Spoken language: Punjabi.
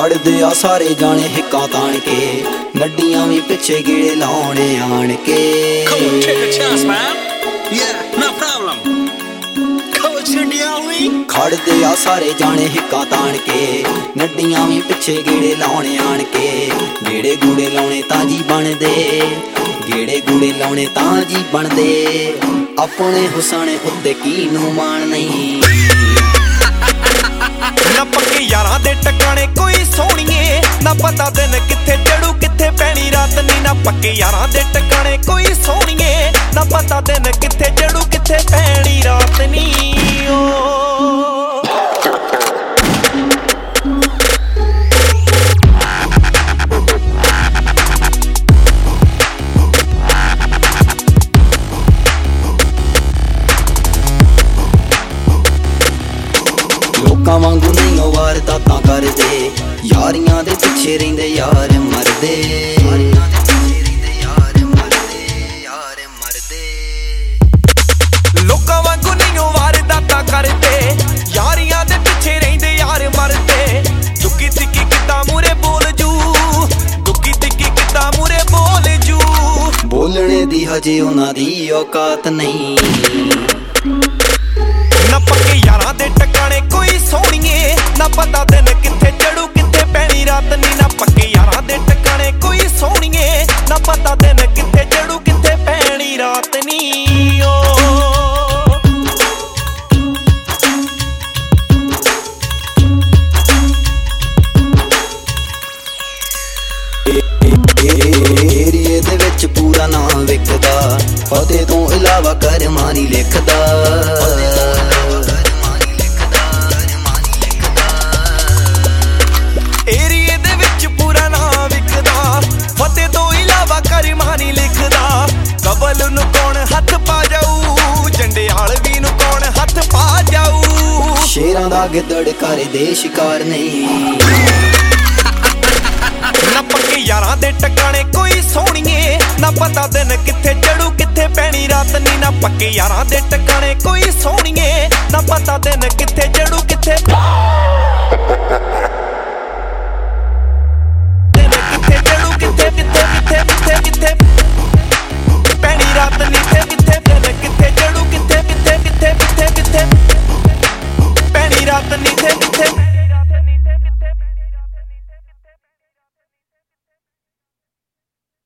ਖੜਦੇ ਆ ਸਾਰੇ ਜਾਣੇ ਹਿੱਕਾਂ ਤਾਣ ਕੇ, ਗੱਡੀਆਂ ਵੀ ਪਿੱਛੇ ਗੇੜੇ ਲਾਉਣੇ ਆਣ ਕੇ। ਖੜਦੇ ਆ ਸਾਰੇ ਜਾਣੇ ਹਿੱਕਾਂ ਤਾਣ ਕੇ, ਗੱਡੀਆਂ ਵੀ ਪਿੱਛੇ ਗੇੜੇ ਲਾਉਣੇ ਆਣ ਕੇ। ਗੇੜੇ ਗੂੜੇ ਲਾਉਣੇ ਤਾਂ ਜੀ ਬਣਦੇ, ਗੇੜੇ ਗੂੜੇ ਲਾਉਣੇ ਤਾਂ ਜੀ ਬਣਦੇ। ਆਪਣੇ ਹੁਸਨ ਉੱਤੇ ਕੀ ਨੂੰ ਮਾਣ ਨਹੀਂ। ਨਾ ਪੱਕੇ ਯਾਰਾਂ ਦੇ ਟਿਕਾਣੇ ਕੋਈ ਸੋਹਣੀਏ, ਨਾ ਪਤਾ ਦਿਨ ਕਿੱਥੇ ਚੜੂ ਕਿੱਥੇ ਪੈਣੀ ਰਾਤ ਨੀ। ਨਾ ਪੱਕੇ ਯਾਰਾਂ ਦੇ ਟਿਕਾਣੇ ਕੋਈ ਸੋਹਣੀਏ, ਨਾ ਪਤਾ ਦਿਨ ਕਿੱਥੇ ਚੜੂ ਕਿੱਥੇ ਪੈਣੀ ਰਾਤ ਨੀ। ਲੋਕਾਂ ਵਾਂਗੂ ਨਹੀਂ ਉਹ ਵਾਰਦਾਤਾਂ ਕਰਦੇ, ਯਾਰੀਆਂ ਦੇ ਪਿੱਛੇ ਰਹਿੰਦੇ ਯਾਰ ਮਰਦੇ। ਲੋਕਾਂ ਵਾਂਗੂ ਨਹੀਂ ਉਹ ਵਾਰਦਾਤਾਂ ਕਰਦੇ, ਯਾਰੀਆਂ ਦੇ ਪਿੱਛੇ ਰਹਿੰਦੇ ਯਾਰ ਮਰਦੇ। ਦੁੱਕੀ ਤਿੱਕੀ ਕਿੱਦਾਂ ਮੂਰੇ ਬੋਲ ਜੂ, ਦੁੱਕੀ ਤਿੱਕੀ ਕਿੱਦਾਂ ਮੂਰੇ ਬੋਲ ਜੂ। ਬੋਲਣੇ ਦੀ ਹਜੇ ਉਹਨਾਂ ਦੀ ਔਕਾਤ ਨਹੀਂ। ਨਾ ਪੱਕੇ ਯਾਰਾਂ ਦੇ ਟਿਕਾਣੇ ਕੋਈ ਸੋਹਣੀਏ, ਨਾ ਪਤਾ ਦਿਨ ਕਿੱਥੇ ਚੜੂ ਕਿੱਥੇ ਪੈਣੀ ਰਾਤ ਨੀ। ਨਾ ਪੱਕੇ ਯਾਰਾਂ ਦੇ ਟਿਕਾਣੇ ਕੋਈ ਸੋਹਣੀਏ, ਨਾ ਪਤਾ ਦਿਨ ਕਿੱਥੇ ਚੜੂ ਕਿੱਥੇ ਪੈਣੀ ਰਾਤ ਨੀ। ਏਰੀਏ ਦੇ ਵਿੱਚ ਪੂਰਾ ਨਾਂ ਵਿਕਦਾ, ਫਤਿਹ ਤੋਂ ਇਲਾਵਾ ਕਰਮਾਂ ਨੀ ਲਿਖਦਾ। ਏਰੀਏ ਦੇ ਵਿੱਚ ਪੂਰਾ ਨਾਂ ਵਿਕਦਾ, ਫਤਿਹ ਤੋਂ ਇਲਾਵਾ ਕਰਮਾਂ ਨੀ ਲਿਖਦਾ। ਕਬਲ ਨੂੰ ਕੌਣ ਹੱਥ ਪਾ ਜਾਊ, ਜੰਡਿਆਲਵੀ ਨੂੰ ਕੌਣ ਹੱਥ ਪਾ ਜਾਊ। ਸ਼ੇਰਾਂ ਦਾ ਗਿੱਦੜ ਕਰਦੇ ਸ਼ਿਕਾਰ ਨਹੀਂ। ਨਾ ਪੱਕੇ ਯਾਰਾਂ ਦੇ ਟਿਕਾਣੇ ਕੋਈ ਸੋਹਣੀਏ, ਨਾ ਪਤਾ ਦਿਨ ਕਿੱਥੇ ਚੜੂ ਕਿੱਥੇ ਪੈਣੀ ਰਾਤ ਨੀ। ਨਾ ਪੱਕੇ ਯਾਰਾਂ ਦੇ ਟਿਕਾਣੇ ਕੋਈ ਸੋਹਣੀਏ, ਨਾ ਪਤਾ ਦਿਨ ਕਿੱਥੇ ਚੜੂ ਕਿੱਥੇ